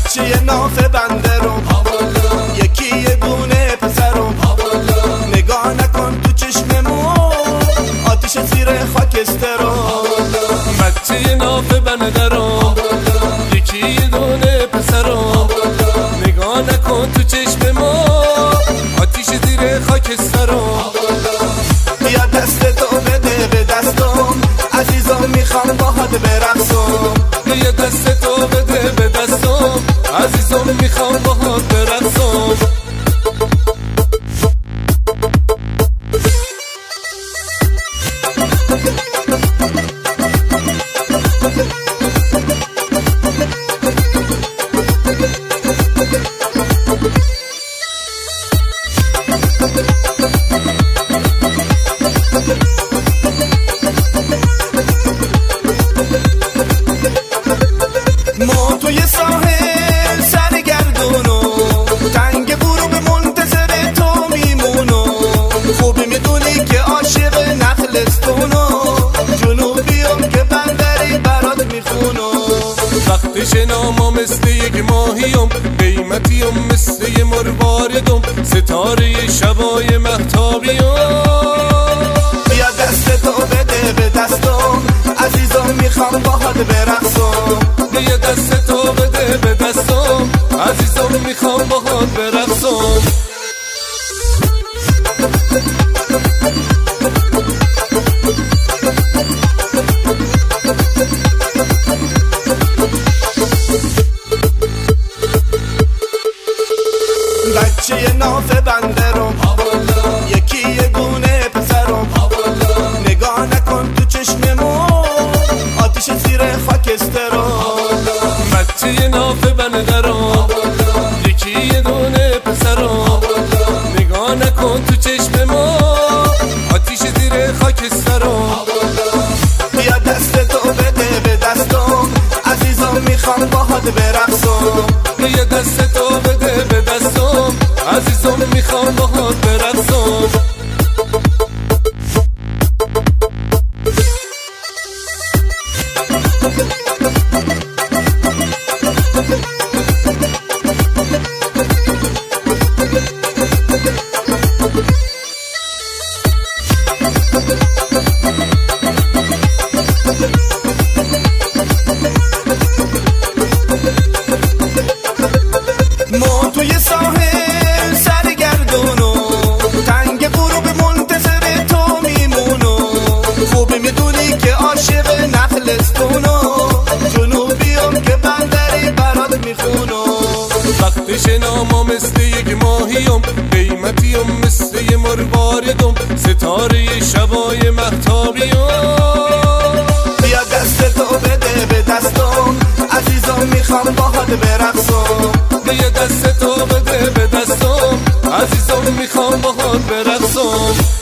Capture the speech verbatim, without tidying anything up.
بچه ناف بنده رو یکی یه دونه پسرم نگاه نکن تو چشممون آتیش زیر خاکسترم بچه ناف بنده رو یکی یه دونه پسرم نگاه نکن تو چشممون آتیش زیر خاکسترم بیا دست تو بده به دستم عزیزم میخوام باهات برقصم بیا دست تو بده به دستم عزیزم میخوام باهات برقصم ما توی ساحل سرگردونو تنگ غروب منتظر تو میمونو خوبی میدونی که عاشق نخلستونو جنوبیم که بندری برات میخونو وقت شناما مثل یک ماهیم قیمتیم مثل یه مرواردم ستاره شبای مهتابیم بیا دست تو بده به دستم عزیزم میخوام باهات برقصم بیا دست تو بده به دستم عزیزم میخوام باهات برقصم بچه ناف بنده رو یکی یه دونه پسرم نگاه نکن تو چشممون آتیش زیر خاکسترم بچه ناف بنده رو یکی یه دونه پسرم نگاه نکن تو چشم ما آتیش زیر خاکسترم بیا دست تو بده به دستم عزیزم میخوام باهات برقصم بیا دست تو بده به دستم عزیزم میخوام باهات برقصم ما توی ساحل سرگردونو تنگ غروب منتظر تو میمونو خوبی میدونی که عاشق نخلستونو جنوبیم که بندری برات میخونو وقت شناما مثل یک ماهیم قیمتیم مثل یه مرواردم ستاره شبای مهتابیم بیا دست تو بده به دستم عزیزم میخوام باهات برقصم بیا دست تو بده به دستم عزیزم میخوام باهات برقصم